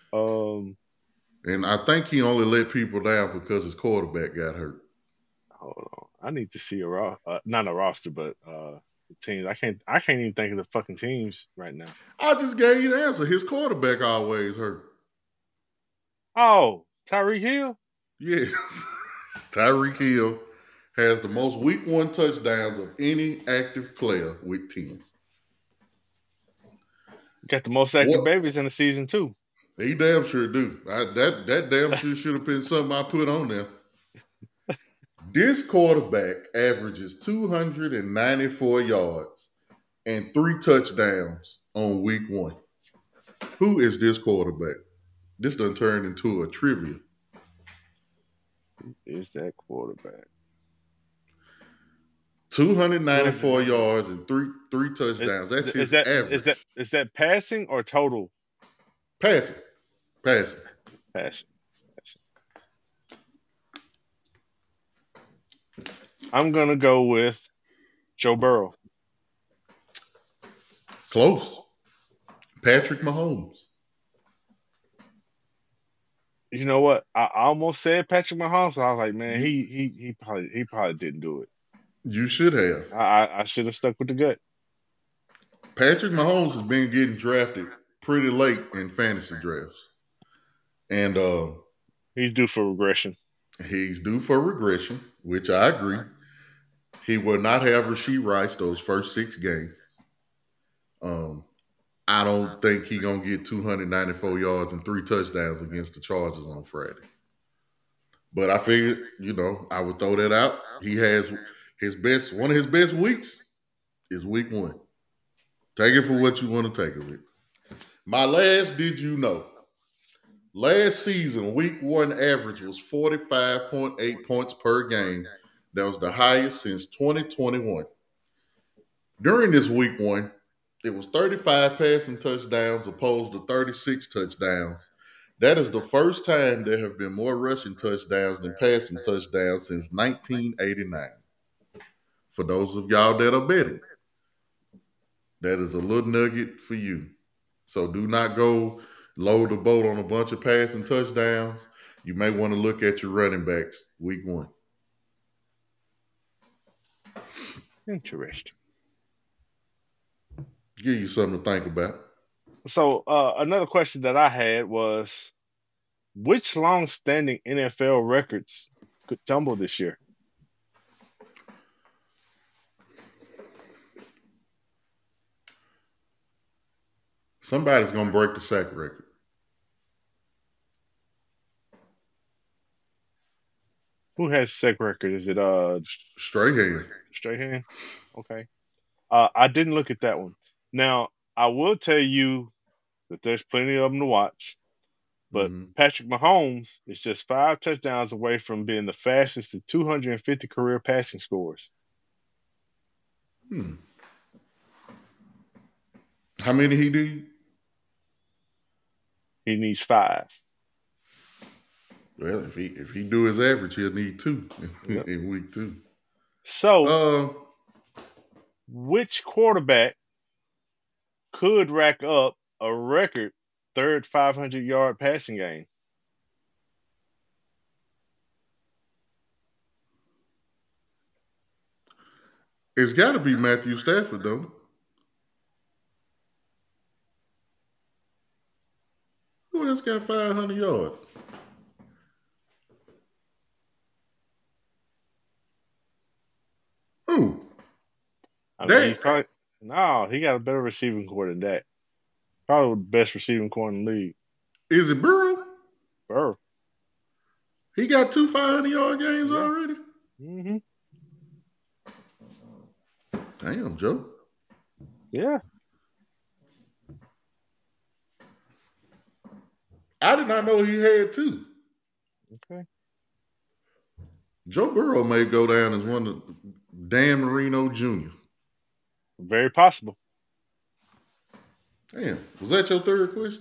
And I think he only let people down because his quarterback got hurt. Hold on. I need to see not a roster, but the teams. I can't even think of the fucking teams right now. I just gave you the answer. His quarterback always hurt. Oh, Tyreek Hill? Yes. Tyreek Hill has the most week 1 touchdowns of any active player with 10. Got the most active babies in the season too. He damn sure do. That damn sure should have been something I put on there. This quarterback averages 294 yards and 3 touchdowns on week 1. Who is this quarterback? This done turned into a trivia. Who is that quarterback? 294 yards and three touchdowns. That's his average. Is that passing or total? Passing. I'm gonna go with Joe Burrow. Close. Patrick Mahomes. You know what? I almost said Patrick Mahomes. But I was like, man, You he probably didn't do it. you should have. I should have stuck with the gut. Patrick Mahomes has been getting drafted pretty late in fantasy drafts, and He's due for regression. he's due for regression, which I agree. He will not have Rasheed Rice those first 6 games. Um, I don't think he's gonna get 294 yards and 3 touchdowns against the Chargers on Friday. But I figured, I would throw that out. He has one of his best weeks is week 1. Take it for what you want to take of it. My last, did you know? Last season, week 1 average was 45.8 points per game. That was the highest since 2021. During this week 1, it was 35 passing touchdowns opposed to 36 touchdowns. That is the first time there have been more rushing touchdowns than passing touchdowns since 1989. For those of y'all that are betting, that is a little nugget for you. So do not go load the boat on a bunch of passing touchdowns. You may want to look at your running backs week 1. Interesting. Give you something to think about. So another question that I had was, which long-standing NFL records could tumble this year? Somebody's going to break the sack record. Who has sack record? Is it Strahan. Strahan? Okay. I didn't look at that one. Now I will tell you that there's plenty of them to watch, but Mm-hmm. Patrick Mahomes is just 5 touchdowns away from being the fastest to 250 career passing scores. How many he did? He needs 5. Well, if he do his average, he'll need 2 Yep. in week 2. So, which quarterback could rack up a record third 500-yard passing game? It's got to be Matthew Stafford, though. Who else got 500 yards? Who? I mean, he's Dak. probably no, he got a better receiving core than that. Probably the best receiving core in the league. Is it Burrow? Burrow. He got 2 500-yard games Yeah. already? Mm-hmm. Damn, Joe. Yeah. I did not know he had 2. Okay. Joe Burrow may go down as one of Dan Marino Jr. Very possible. Damn. Was that your third question?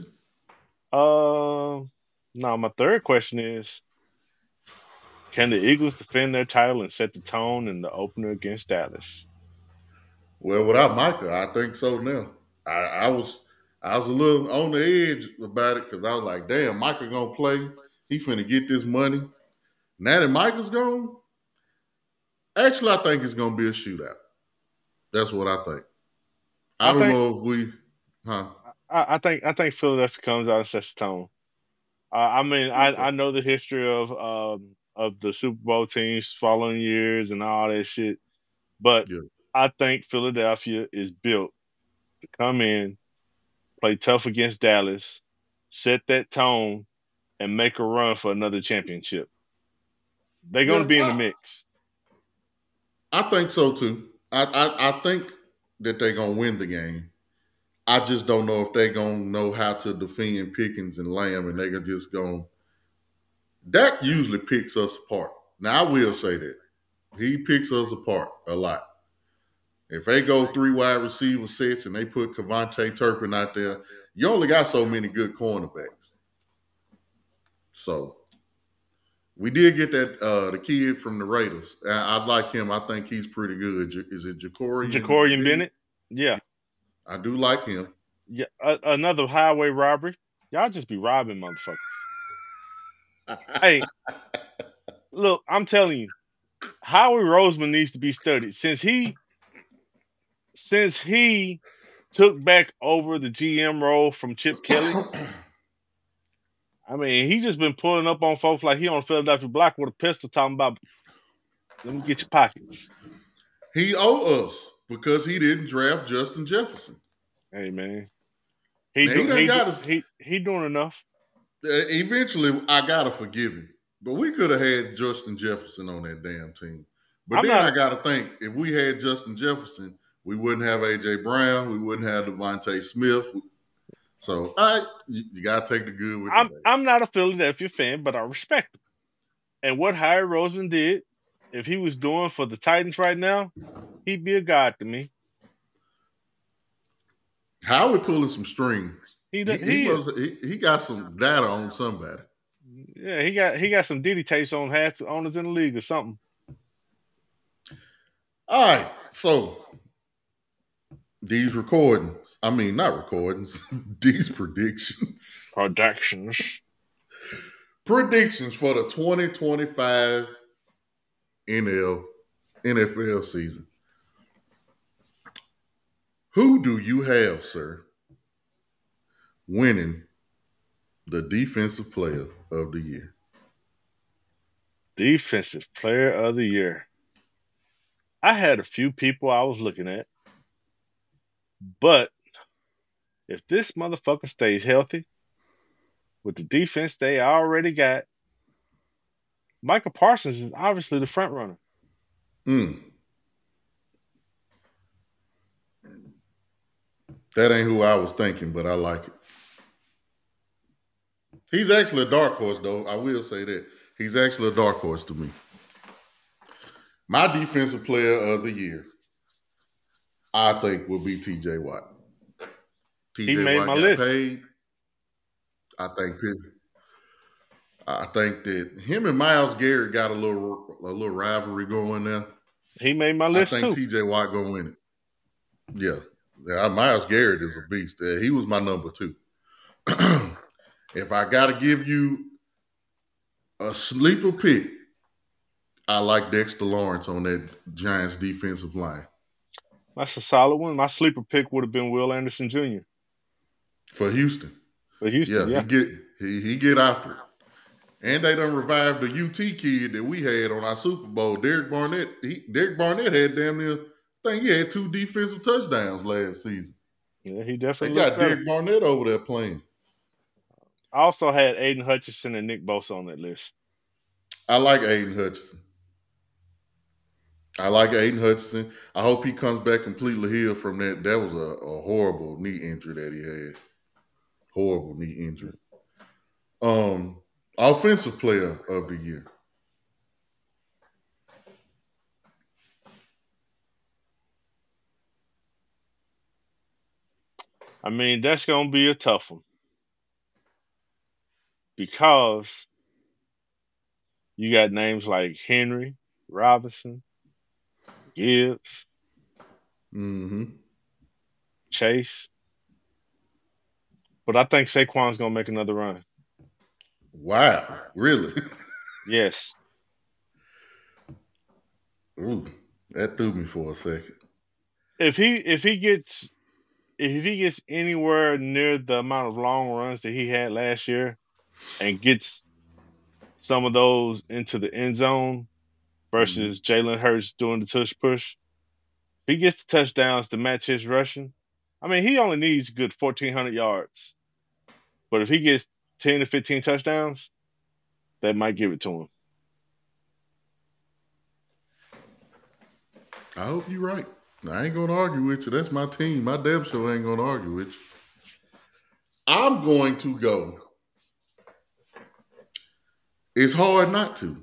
No, my third question is, can the Eagles defend their title and set the tone in the opener against Dallas? Well, without Micah, I think so now. I was a little on the edge about it because I was like, damn, Micah gonna play. He finna get this money. Now that Micah's gone, actually I think it's gonna be a shootout. That's what I think. I don't know if we I think Philadelphia comes out and sets the tone. I mean, Okay. I know the history of the Super Bowl teams following years and all that shit, but Yeah. I think Philadelphia is built to come in, play tough against Dallas, set that tone, and make a run for another championship. They're going Yeah, to be in the mix. I think so too. I think that they're gonna win the game. I just don't know if they're gonna know how to defend Pickens and Lamb, and they're just gonna. Dak usually picks us apart. Now I will say that he picks us apart a lot. If they go 3 wide receiver sets and they put Cavante Turpin out there, you only got so many good cornerbacks. So We did get that the kid from the Raiders. I like him. I think he's pretty good. Is it Jacorian Jacorian Bennett? Bennett. Yeah. I do like him. Yeah. Another highway robbery. Y'all just be robbing motherfuckers. Hey, look, I'm telling you, Howie Roseman needs to be studied since he took back over the GM role from Chip Kelly. I mean, he just been pulling up on folks like he on Philadelphia block with a pistol, talking about, "Let me get your pockets." He owe us because he didn't draft Justin Jefferson. Hey man, Now he done got us. he doing enough. Eventually, I gotta forgive him, but we could have had Justin Jefferson on that damn team. But I'm then I not. gotta think if we had Justin Jefferson, we wouldn't have AJ Brown, we wouldn't have Devontae Smith. So you gotta take the good with the bad. I'm not a Philadelphia fan, but I respect him. And what Howie Roseman did, if he was doing for the Titans right now, he'd be a god to me. Howie pulling some strings. He is. He got some data on somebody. Yeah, he got some Diddy tapes on hats owners in the league or something. All right, so these recordings, I mean not recordings, these predictions. Predictions for the 2025 NFL season. Who do you have, sir, winning the Defensive Player of the Year? Defensive Player of the Year. I had a few people I was looking at, but if this motherfucker stays healthy with the defense they already got, Michael Parsons is obviously the front runner. That ain't who I was thinking, but I like it. He's actually a dark horse, though. I will say that. He's actually a dark horse to me. My Defensive Player of the Year, I think, will be TJ Watt. He made my list. Paid. I think that him and Myles Garrett got a little rivalry going there. He made my list too. I think TJ Watt gonna win it. Yeah, Myles Garrett is a beast. He was my number 2. If I got to give you a sleeper pick, I like Dexter Lawrence on that Giants defensive line. That's a solid one. My sleeper pick would have been Will Anderson Jr. For Houston. Yeah. He get after it. And they done revived the UT kid that we had on our Super Bowl, Derek Barnett. Derek Barnett had damn near, I think he had 2 defensive touchdowns last season. Yeah, he definitely They got Derek Barnett over there playing. I also had Aiden Hutchinson and Nick Bosa on that list. I like Aiden Hutchinson. I hope he comes back completely healed from that. That was a horrible knee injury that he had. Horrible knee injury. Offensive Player of the Year. I mean, that's going to be a tough one. Because you got names like Henry, Robinson, Gibbs, Chase. But I think Saquon's going to make another run. Wow. Really? Yes. Ooh, that threw me for a second. If he gets anywhere near the amount of long runs that he had last year and gets some of those into the end zone versus Jalen Hurts doing the tush push, if he gets the touchdowns to match his rushing, I mean, he only needs a good 1,400 yards. But if he gets 10 to 15 touchdowns, that might give it to him. I hope you're right. I ain't going to argue with you. That's my team. My damn show ain't going to argue with you. I'm going to go. It's hard not to.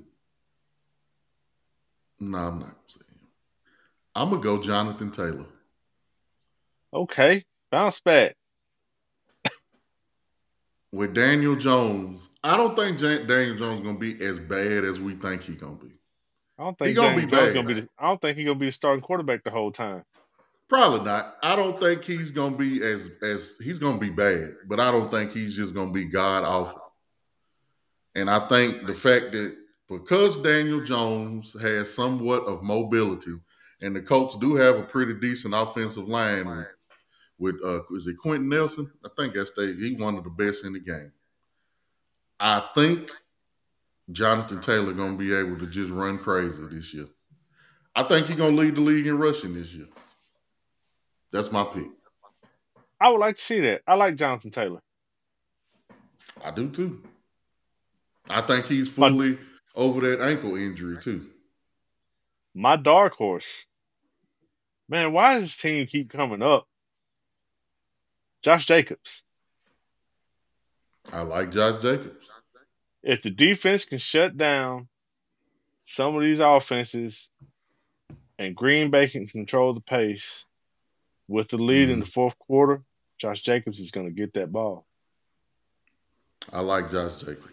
No, I'm not saying. I'm going to go Jonathan Taylor. Okay. Bounce back. with Daniel Jones, I don't think Daniel Jones gonna be as bad as we think he gonna be. I don't He think gonna be Daniel Jones bad. gonna be. I don't think he's gonna be the starting quarterback the whole time. Probably not. I don't think he's gonna be as he's gonna be bad, but I don't think he's just gonna be god awful. And I think the fact that because Daniel Jones has somewhat of mobility, and the Colts do have a pretty decent offensive line with is it Quentin Nelson? I think he's one of the best in the game. I think Jonathan Taylor gonna be able to just run crazy this year. I think he's gonna lead the league in rushing this year. That's my pick. I would like to see that. I like Jonathan Taylor. I do too. I think he's My fully over that ankle injury too. my dark horse. Man, why does this team keep coming up? Josh Jacobs. I like Josh Jacobs. If the defense can shut down some of these offenses and Green Bay can control the pace with the lead in Mm-hmm. the fourth quarter, Josh Jacobs is going to get that ball. I like Josh Jacobs.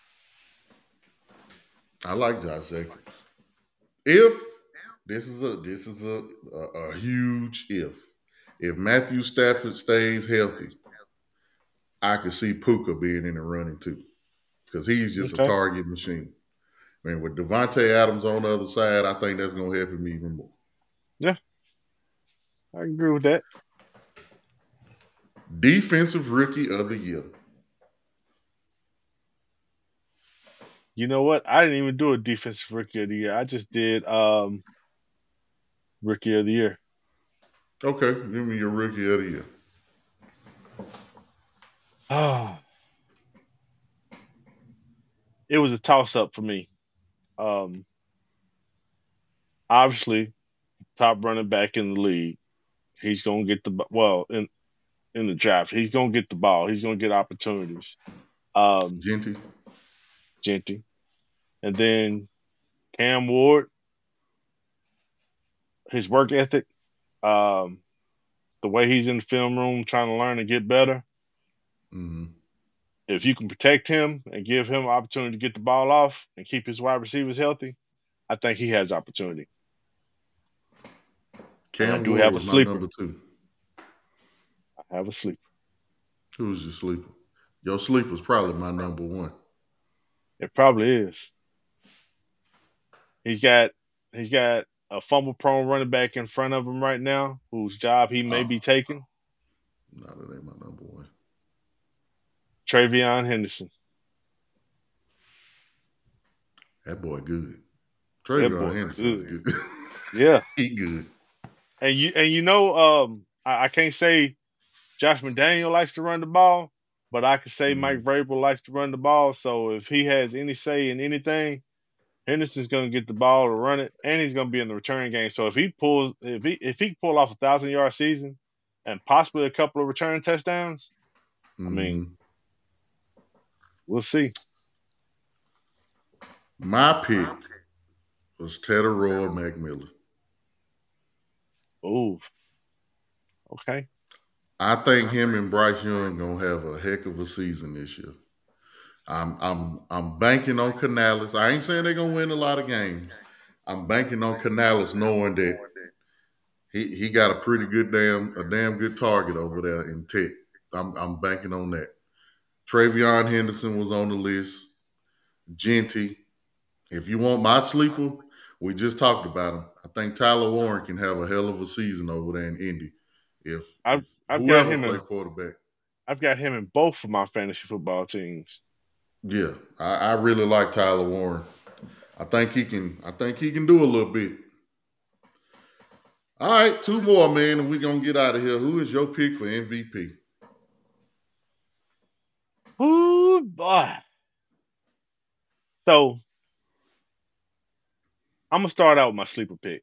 I like Josh Jacobs. If this is a huge if Matthew Stafford stays healthy, I could see Puka being in the running too, because he's just a Okay. target machine. Man, with Devontae Adams on the other side, I think that's gonna help him even more. Yeah, I agree with that. Defensive Rookie of the Year. You know what? I didn't even do a defensive rookie of the year. I just did rookie of the year. Okay, give me your Rookie of the Year. Ah, it was a toss up for me. Um, Obviously, top running back in the league. He's gonna get in the draft. He's gonna get the ball. He's gonna get opportunities. Um, Genty. Genty, and then Cam Ward, his work ethic, um, the way he's in the film room trying to learn and get better. Mm-hmm. If you can protect him and give him an opportunity to get the ball off and keep his wide receivers healthy, I think he has opportunity. And I Cam do Ward have a was my sleeper. number two. I have a sleeper. Who was your sleeper? Your sleeper's probably my number one. It probably is. He's got he's got a fumble prone running back in front of him right now, whose job he may be Oh, taking. no, that ain't my number one. Travion Henderson. That boy good. That Travion boy Henderson is good. good. Yeah. He good. I can't say Josh McDaniel likes to run the ball, but I can say Mm-hmm. Mike Vrabel likes to run the ball. So if he has any say in anything, Henderson's going to get the ball to run it, and he's going to be in the return game. So if he pull off 1,000-yard season and possibly a couple of return touchdowns, I mean, Mm-hmm. we'll see. My pick was Teddy McMillan. Oh, okay. I think him and Bryce Young gonna have a heck of a season this year. I'm banking on Canales. I ain't saying they're gonna win a lot of games. I'm banking on Canales knowing that he got a pretty good damn good target over there in Tech. I'm banking on that. Travion Henderson was on the list. Genty. If you want my sleeper, we just talked about him. I think Tyler Warren can have a hell of a season over there in Indy. If I've I've got whoever him play in quarterback. I've got him in both of my fantasy football teams. Yeah, I really like Tyler Warren. I think he can do a little bit. All right, two more, man, and we're gonna get out of here. Who is your pick for MVP? Ooh, boy. So I'm gonna start out with my sleeper pick.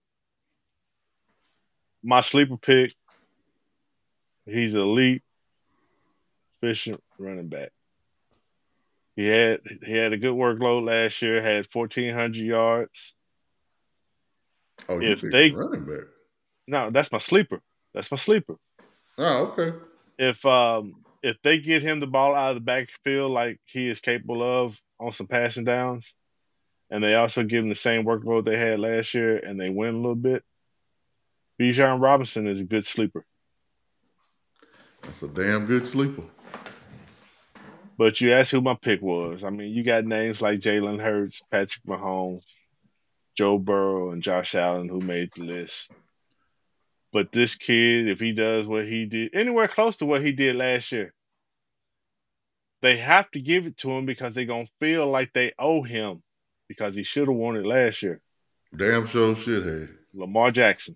My sleeper pick. He's an elite, efficient running back. He had a good workload last year. Had 1,400 yards. Oh, you If picked a they running back. No, that's my sleeper. That's my sleeper. Oh, okay. If if they get him the ball out of the backfield like he is capable of on some passing downs, and they also give him the same workload they had last year, and they win a little bit, Bijan Robinson is a good sleeper. That's a damn good sleeper. But you asked who my pick was. I mean, you got names like Jalen Hurts, Patrick Mahomes, Joe Burrow, and Josh Allen who made the list. But this kid, if he does what he did, anywhere close to what he did last year, they have to give it to him because they're going to feel like they owe him because he should have won it last year. Damn sure should have. Lamar Jackson.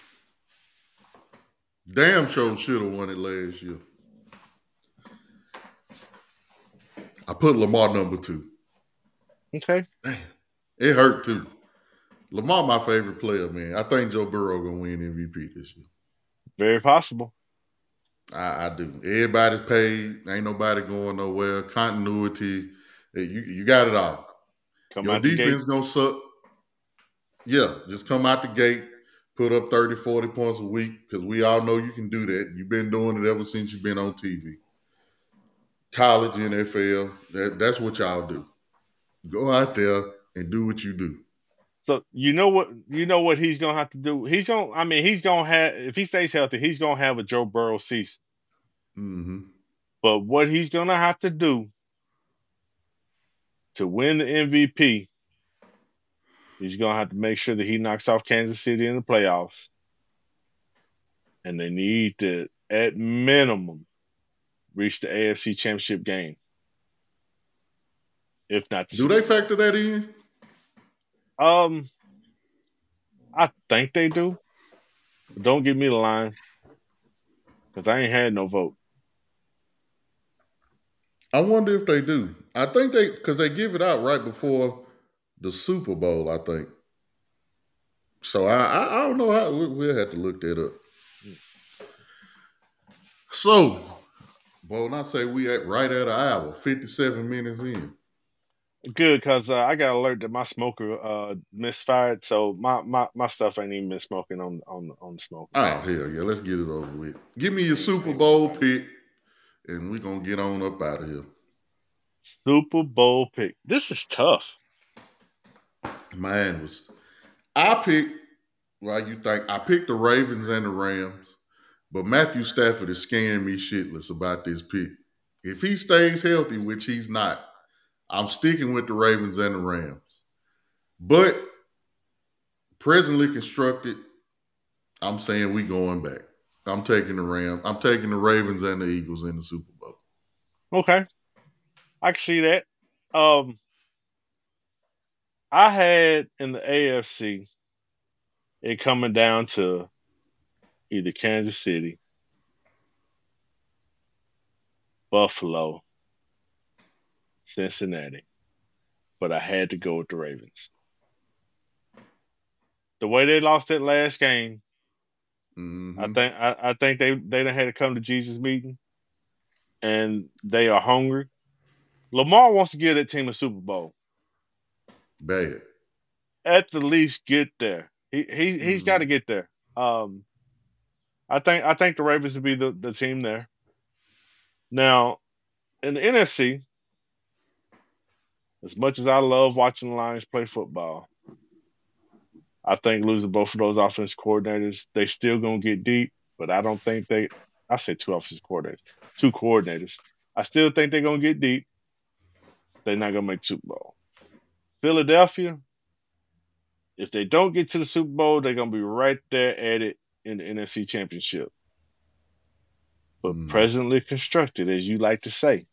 Damn sure should have won it last year. I put Lamar number 2. Okay. Damn. It hurt too. Lamar my favorite player, man. I think Joe Burrow gonna win MVP this year. Very possible. I do. Everybody's paid. Ain't nobody going nowhere. Continuity. You got it all. Your defense gonna suck. Yeah, just come out the gate, put up 30, 40 points a week, because we all know you can do that. You've been doing it ever since you've been on TV. College, NFL, that's what y'all do. Go out there and do what you do. So you know what he's gonna have to do. He's gonna have, if he stays healthy, he's gonna have a Joe Burrow season. Mm-hmm. But what he's gonna have to do to win the MVP, he's gonna have to make sure that he knocks off Kansas City in the playoffs, and they need to, at minimum, reach the AFC Championship game. If not, do they factor that in? I think they do. But don't give me the line, because I ain't had no vote. I wonder if they do. I think because they give it out right before the Super Bowl, I think. So I don't know how, we'll have to look that up. So, well, I say we right at an hour, 57 minutes in. Good, because I got alert that my smoker misfired, so my stuff ain't even been smoking on the smoker. Oh, hell yeah, let's get it over with. Give me your Super Bowl pick, and we're going to get on up out of here. Super Bowl pick. This is tough. Man, I picked, well, you think, I picked the Ravens and the Rams, but Matthew Stafford is scaring me shitless about this pick. If he stays healthy, which he's not, I'm sticking with the Ravens and the Rams. But presently constructed, I'm saying we going back. I'm taking the Rams. I'm taking the Ravens and the Eagles in the Super Bowl. Okay. I can see that. I had in the AFC it coming down to either Kansas City, Buffalo, Cincinnati, but I had to go with the Ravens. The way they lost that last game, Mm-hmm. I think they done had to come to Jesus meeting, and they are hungry. Lamar wants to give that team a Super Bowl. Bad. At the least, get there. He's got to get there. I think the Ravens will be the team there. Now, in the NFC, as much as I love watching the Lions play football, I think losing both of those offensive coordinators, they still gonna get deep, but I don't think I say two offensive coordinators, two coordinators. I still think they're gonna get deep. They're not gonna make the Super Bowl. Philadelphia, if they don't get to the Super Bowl, they're gonna be right there at it in the NFC Championship. But presently constructed, as you like to say,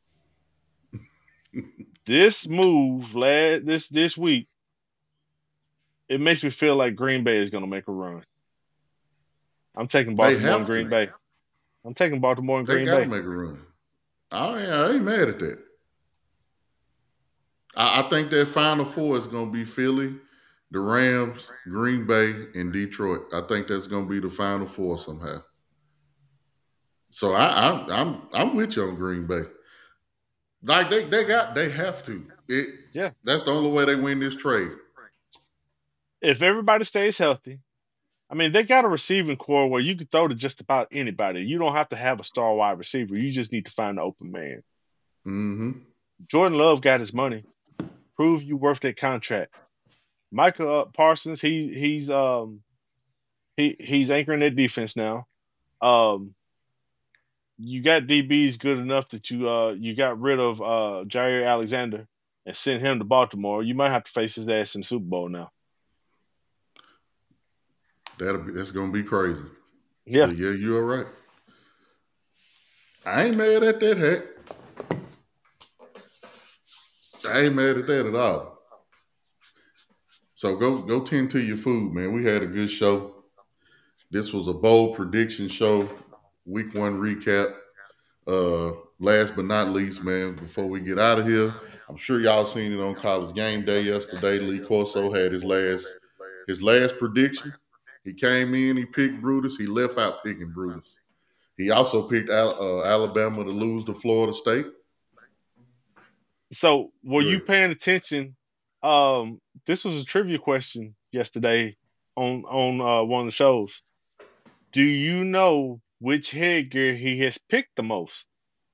this move this week, it makes me feel like Green Bay is gonna make a run. I'm taking Baltimore and Green Bay. I'm taking Baltimore and Green Bay. They gotta make a run. I ain't mad at that. I think that Final Four is gonna be Philly, the Rams, Green Bay, and Detroit. I think that's gonna be the Final Four somehow. So I'm with you on Green Bay. Like they have to. That's the only way they win this trade. If everybody stays healthy, I mean, they got a receiving core where you can throw to just about anybody. You don't have to have a star wide receiver. You just need to find the open man. Mm-hmm. Jordan Love got his money. Prove you worth that contract. Michael Parsons, he's anchoring that defense now. You got DBs good enough that you got rid of Jair Alexander and sent him to Baltimore. You might have to face his ass in the Super Bowl now. That's gonna be crazy. Yeah. But yeah, you're right. I ain't mad at that hat. I ain't mad at that at all. So go tend to your food, man. We had a good show. This was a bold prediction show. Week 1 recap. Last but not least, man, before we get out of here, I'm sure y'all seen it on College Game Day yesterday. Lee Corso had his last prediction. He came in, he picked Brutus. He left out picking Brutus. He also picked Alabama to lose to Florida State. So, were you paying attention? This was a trivia question yesterday on one of the shows. Do you know which headgear he has picked the most?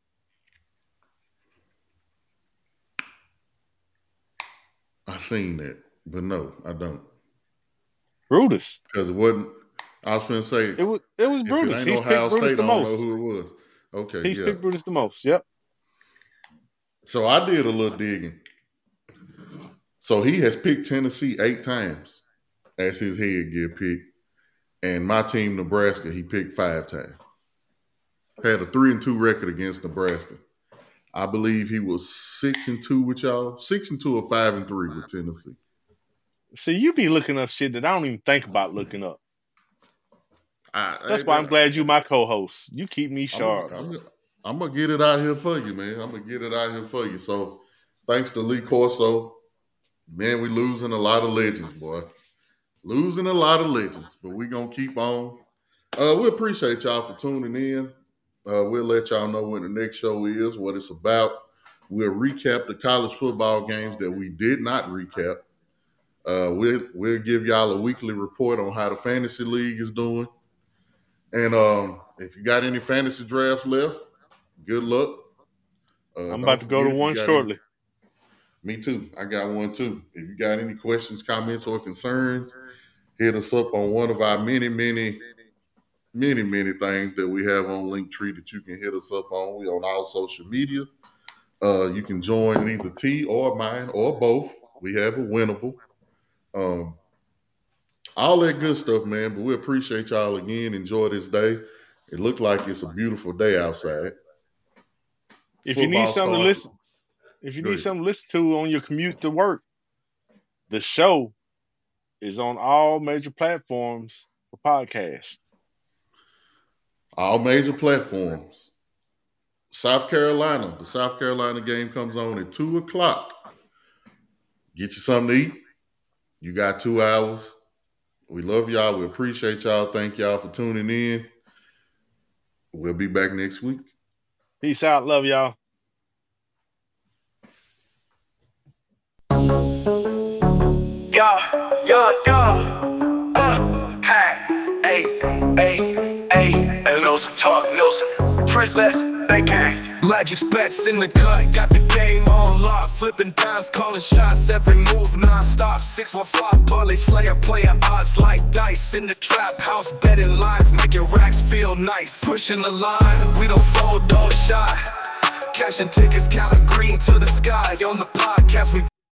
I seen that, but no, I don't. Brutus. Because it wasn't. I was going to say it was Brutus. If it ain't Ohio State, I don't know who it was. Okay, he's picked Brutus the most. Yep. So I did a little digging. So he has picked Tennessee 8 times as his headgear pick, and my team Nebraska he picked 5 times. Had a 3-2 record against Nebraska. I believe he was 6-2 with y'all. 6-2 or 5-3 with Tennessee. See, you be looking up shit that I don't even think about looking up. That's why I'm glad you my co-host. You keep me sharp. I'm going to get it out here for you, man. I'm going to get it out here for you. So, thanks to Lee Corso. Man, we losing a lot of legends, boy. Losing a lot of legends. But we going to keep on. We appreciate y'all for tuning in. We'll let y'all know when the next show is, what it's about. We'll recap the college football games that we did not recap. We'll give y'all a weekly report on how the fantasy league is doing. And if you got any fantasy drafts left, good luck. I'm about to go to one shortly. Me too. I got one too. If you got any questions, comments, or concerns, hit us up on one of our many things that we have on Linktree that you can hit us up on. We on all social media. You can join either T or mine or both. We have a winnable. All that good stuff, man. But we appreciate y'all again. Enjoy this day. It looked like it's a beautiful day outside. If you need something to listen, to on your commute to work, the show is on all major platforms for podcasts. All major platforms. South Carolina. The South Carolina game comes on at 2:00. Get you something to eat. You got 2 hours. We love y'all. We appreciate y'all. Thank y'all for tuning in. We'll be back next week. Peace out. Love y'all. Hey, Nelson talk, Nelson. Prince less, they gang. Magic's bets in the cut, got the game on lock. Flipping dimes, calling shots, every move non-stop. 615, bully, slayer, player odds like dice. In the trap house, betting lines, making racks feel nice. Pushing the line, we don't fold, don't shy. Cashing tickets, counting green to the sky. On the podcast, we